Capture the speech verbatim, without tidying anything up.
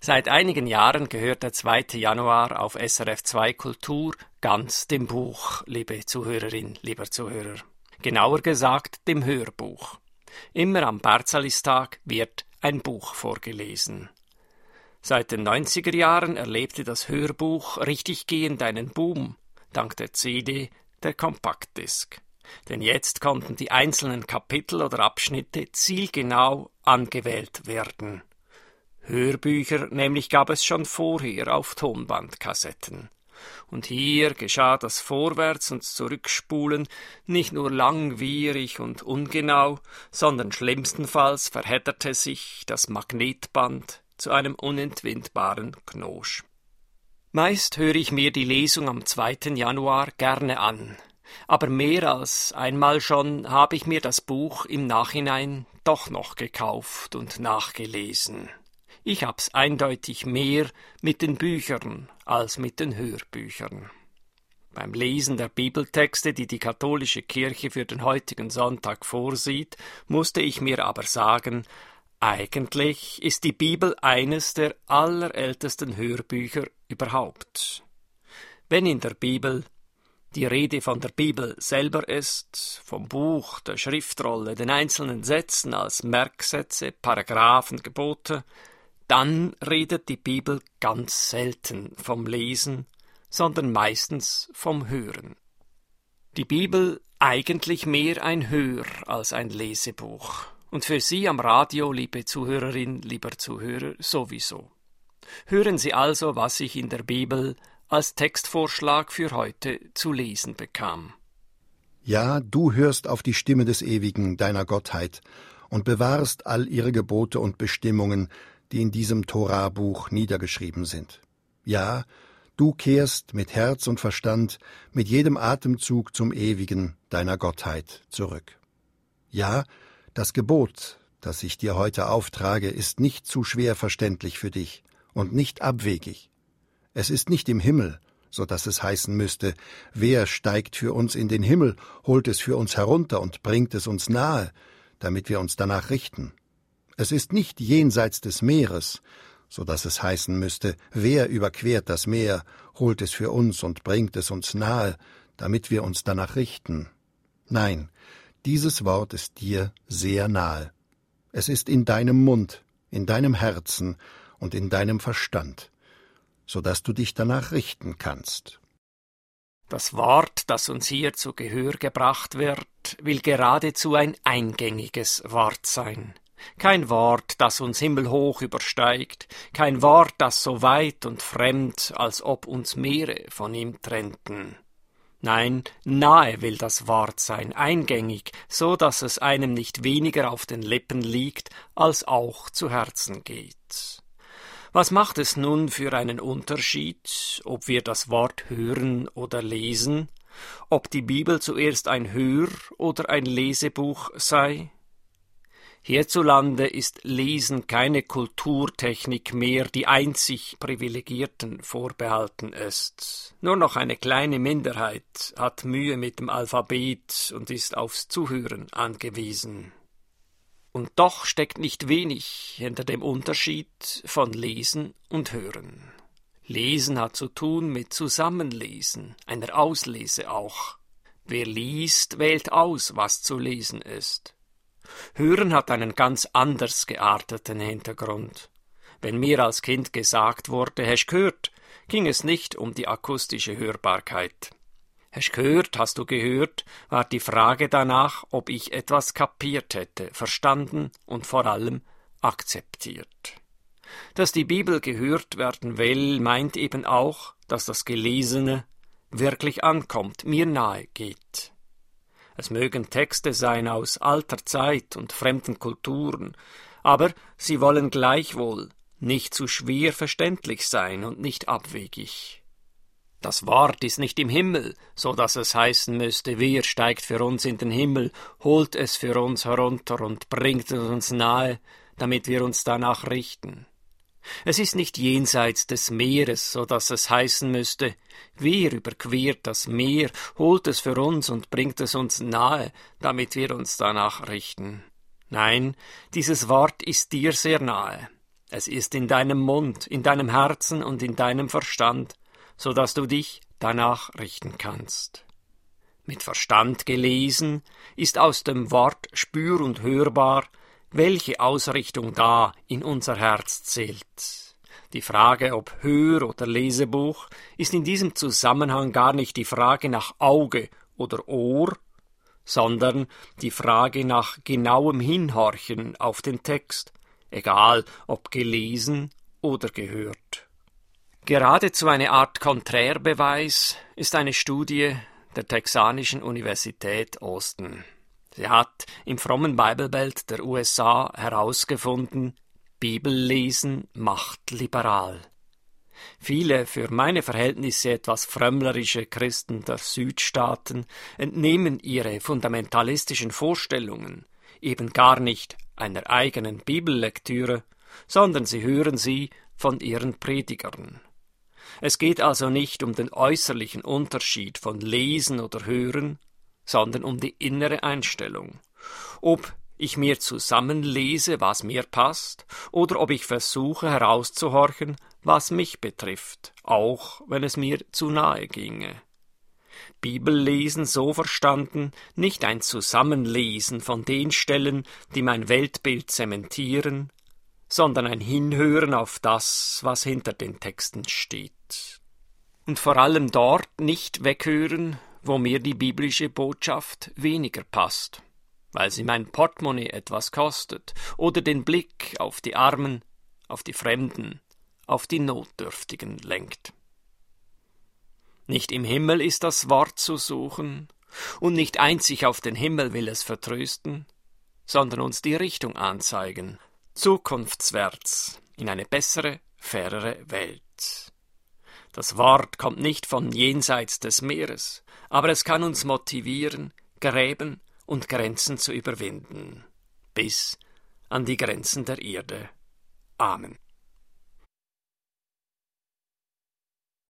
Seit einigen Jahren gehört der zweite Januar auf S R F zwei Kultur ganz dem Buch, liebe Zuhörerin, lieber Zuhörer. Genauer gesagt dem Hörbuch. Immer am Berzalistag wird ein Buch vorgelesen. Seit den neunziger Jahren erlebte das Hörbuch richtiggehend einen Boom, dank der C D, der Kompaktdisk. Denn jetzt konnten die einzelnen Kapitel oder Abschnitte zielgenau angewählt werden. Hörbücher nämlich gab es schon vorher auf Tonbandkassetten. Und hier geschah das Vorwärts- und Zurückspulen nicht nur langwierig und ungenau, sondern schlimmstenfalls verhedderte sich das Magnetband zu einem unentwindbaren Knosch. Meist höre ich mir die Lesung am zweiten Januar gerne an, aber mehr als einmal schon habe ich mir das Buch im Nachhinein doch noch gekauft und nachgelesen. Ich hab's eindeutig mehr mit den Büchern als mit den Hörbüchern. Beim Lesen der Bibeltexte, die die katholische Kirche für den heutigen Sonntag vorsieht, musste ich mir aber sagen, eigentlich ist die Bibel eines der allerältesten Hörbücher überhaupt. Wenn in der Bibel die Rede von der Bibel selber ist, vom Buch, der Schriftrolle, den einzelnen Sätzen als Merksätze, Paragraphen, Gebote, dann redet die Bibel ganz selten vom Lesen, sondern meistens vom Hören. Die Bibel eigentlich mehr ein Hör- als ein Lesebuch. Und für Sie am Radio, liebe Zuhörerin, lieber Zuhörer, sowieso. Hören Sie also, was ich in der Bibel als Textvorschlag für heute zu lesen bekam. Ja, du hörst auf die Stimme des Ewigen, deiner Gottheit, und bewahrst all ihre Gebote und Bestimmungen, die in diesem Torah-Buch niedergeschrieben sind. Ja, du kehrst mit Herz und Verstand, mit jedem Atemzug zum Ewigen, deiner Gottheit, zurück. Ja, das Gebot, das ich dir heute auftrage, ist nicht zu schwer verständlich für dich und nicht abwegig. Es ist nicht im Himmel, so dass es heißen müsste, wer steigt für uns in den Himmel, holt es für uns herunter und bringt es uns nahe, damit wir uns danach richten. Es ist nicht jenseits des Meeres, so dass es heißen müsste, wer überquert das Meer, holt es für uns und bringt es uns nahe, damit wir uns danach richten. Nein, dieses Wort ist dir sehr nahe. Es ist in deinem Mund, in deinem Herzen und in deinem Verstand, so dass du dich danach richten kannst. Das Wort, das uns hier zu Gehör gebracht wird, will geradezu ein eingängiges Wort sein. Kein Wort, das uns himmelhoch übersteigt, kein Wort, das so weit und fremd, als ob uns Meere von ihm trennten. Nein, nahe will das Wort sein, eingängig, so dass es einem nicht weniger auf den Lippen liegt, als auch zu Herzen geht. Was macht es nun für einen Unterschied, ob wir das Wort hören oder lesen, ob die Bibel zuerst ein Hör- oder ein Lesebuch sei? Hierzulande ist Lesen keine Kulturtechnik mehr, die einzig Privilegierten vorbehalten ist. Nur noch eine kleine Minderheit hat Mühe mit dem Alphabet und ist aufs Zuhören angewiesen. Und doch steckt nicht wenig hinter dem Unterschied von Lesen und Hören. Lesen hat zu tun mit Zusammenlesen, einer Auslese auch. Wer liest, wählt aus, was zu lesen ist. Hören hat einen ganz anders gearteten Hintergrund. Wenn mir als Kind gesagt wurde, »Hast gehört?«, ging es nicht um die akustische Hörbarkeit. »Hast gehört, hast du gehört?« war die Frage danach, ob ich etwas kapiert hätte, verstanden und vor allem akzeptiert. Dass die Bibel gehört werden will, meint eben auch, dass das Gelesene wirklich ankommt, mir nahe geht. Es mögen Texte sein aus alter Zeit und fremden Kulturen, aber sie wollen gleichwohl nicht zu schwer verständlich sein und nicht abwegig. Das Wort ist nicht im Himmel, so dass es heißen müsste, wer steigt für uns in den Himmel, holt es für uns herunter und bringt es uns nahe, damit wir uns danach richten. Es ist nicht jenseits des Meeres, so dass es heißen müsste, wer überquert das Meer, holt es für uns und bringt es uns nahe, damit wir uns danach richten. Nein, dieses Wort ist dir sehr nahe. Es ist in deinem Mund, in deinem Herzen und in deinem Verstand, so dass du dich danach richten kannst. Mit Verstand gelesen ist aus dem Wort spür- und hörbar, welche Ausrichtung da in unser Herz zählt. Die Frage, ob Hör- oder Lesebuch, ist in diesem Zusammenhang gar nicht die Frage nach Auge oder Ohr, sondern die Frage nach genauem Hinhorchen auf den Text, egal ob gelesen oder gehört. Geradezu eine Art Konträrbeweis ist eine Studie der Texanischen Universität Austin. Sie hat im frommen Bible-Belt der U S A herausgefunden, Bibellesen macht liberal. Viele für meine Verhältnisse etwas frömmlerische Christen der Südstaaten entnehmen ihre fundamentalistischen Vorstellungen eben gar nicht einer eigenen Bibellektüre, sondern sie hören sie von ihren Predigern. Es geht also nicht um den äußerlichen Unterschied von Lesen oder Hören, sondern um die innere Einstellung. Ob ich mir zusammenlese, was mir passt, oder ob ich versuche herauszuhorchen, was mich betrifft, auch wenn es mir zu nahe ginge. Bibellesen so verstanden, nicht ein Zusammenlesen von den Stellen, die mein Weltbild zementieren, sondern ein Hinhören auf das, was hinter den Texten steht. Und vor allem dort nicht weghören, wo mir die biblische Botschaft weniger passt, weil sie mein Portemonnaie etwas kostet, oder den Blick auf die Armen, auf die Fremden, auf die Notdürftigen lenkt. Nicht im Himmel ist das Wort zu suchen, und nicht einzig auf den Himmel will es vertrösten, sondern uns die Richtung anzeigen, zukunftswärts, in eine bessere, fairere Welt. Das Wort kommt nicht von jenseits des Meeres, aber es kann uns motivieren, Gräben und Grenzen zu überwinden, bis an die Grenzen der Erde. Amen.